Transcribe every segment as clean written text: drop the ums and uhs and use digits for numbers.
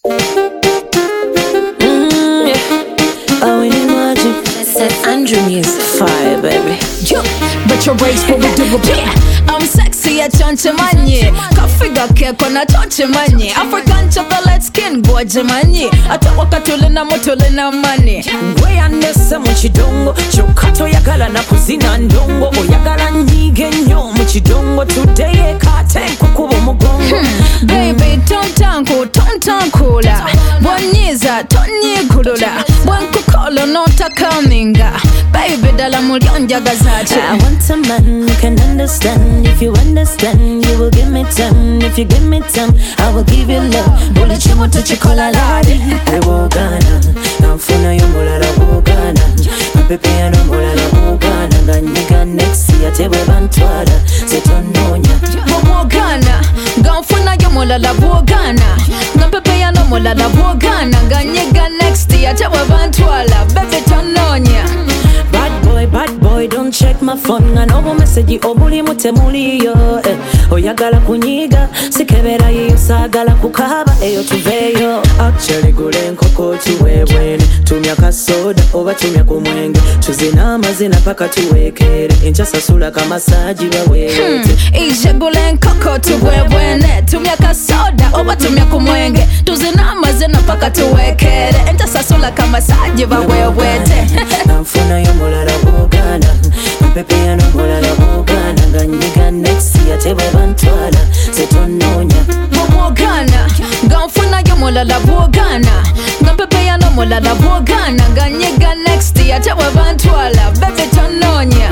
Oh, we need magic. That's Andrew Music. Fire, baby. Yo, but your race for we do it. I'm sexy at chonche manye. Kafiga keko na chonche manye. African chocolate skin goje manye. Atawaka tulina motulina mani. Weyandese mu kidongo kyokka toyagala na kuzina ndongo oyagala nyiige nnyo mu kidongo tuddeyo ekaate nkukuba omugongo Baby, tontankula. Bwanyiza, tonyigulula. Bwenkukolo notakaminga. Baby, dala mulyonjagazache. I want a man who can understand. If you understand, you will give me time. If you give me time, I will give you love. Buli chimu tuchikola ladi Ewogana, nanfuna yomulala wogana Mapepe yano mulala wogana Ganyiga next year tebwe bantwala Setononya Bwogana, ganfuna yomulala wogana Mapepe yano mulala wogana Ganyiga next year tebwe bantwala Bebe tononya Bad boy, don't check my phone. I know message obuli mutemuliyo oyagala kunyiga sikebera yiyo sagala kukaba eyo tuveyo actually gule nkoko tuwebwene tumya kasoda oba tumya ku mwenge tuzina amazina paka tuwekere enkyasasula kamasaji baweete ije gule nkoko tuwebwene tumya kasoda oba tumya ku mwenge tuzina amazina paka tuwekere enkyasasula kamasaji baweete nanfuna yomulala wogana mpepe yano mulala wogana ganyiga next year tebwe bantwala setononya Bwogana, ganfuna yomulala wogana Mpepe yano mulala wogana Ganyiga next year tebwe bantwala Bebe tononya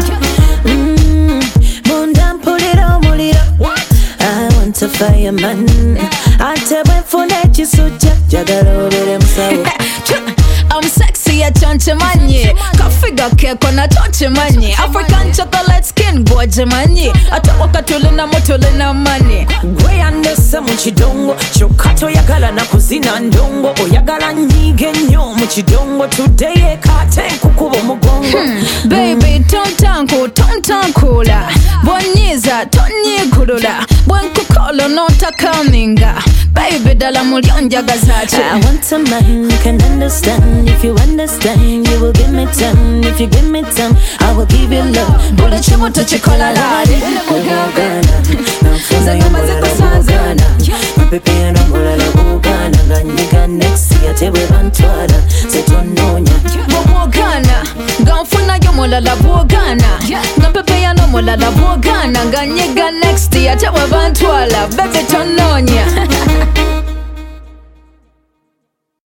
Munda mpulira omuliro I want a fireman ate bwenfuna ekisujja jagala obere musawo I'm sexy at chonche manye Kafiga keko na chonche manye African chocolate skin goje manye Atawaka tulina motulina mani gweyandese mu kidongo kyokka toyagala na kuzina ndongo oyagala nyiige nnyo mu kidongo tuddeyo ekaate nkukuba omugongo Baby, tontankula Bwanyiza, tonyigulula Bwenkukolo notakaminga Baby, dala mulyonjagazache I want a man who can understand. If you understand, you will give me time. If you give me time, I will give you love. Buli chimu tuchikola ladi Wogana, nanfuna yomulala wogana Mapepe yano mulala wogana Ganyiga next year tebwe bantwala Setononya Bwogana, ganfuna yomulala wogana Mpepe yano mulala wogana Ganyiga next year tebwe bantwala Bebe tononya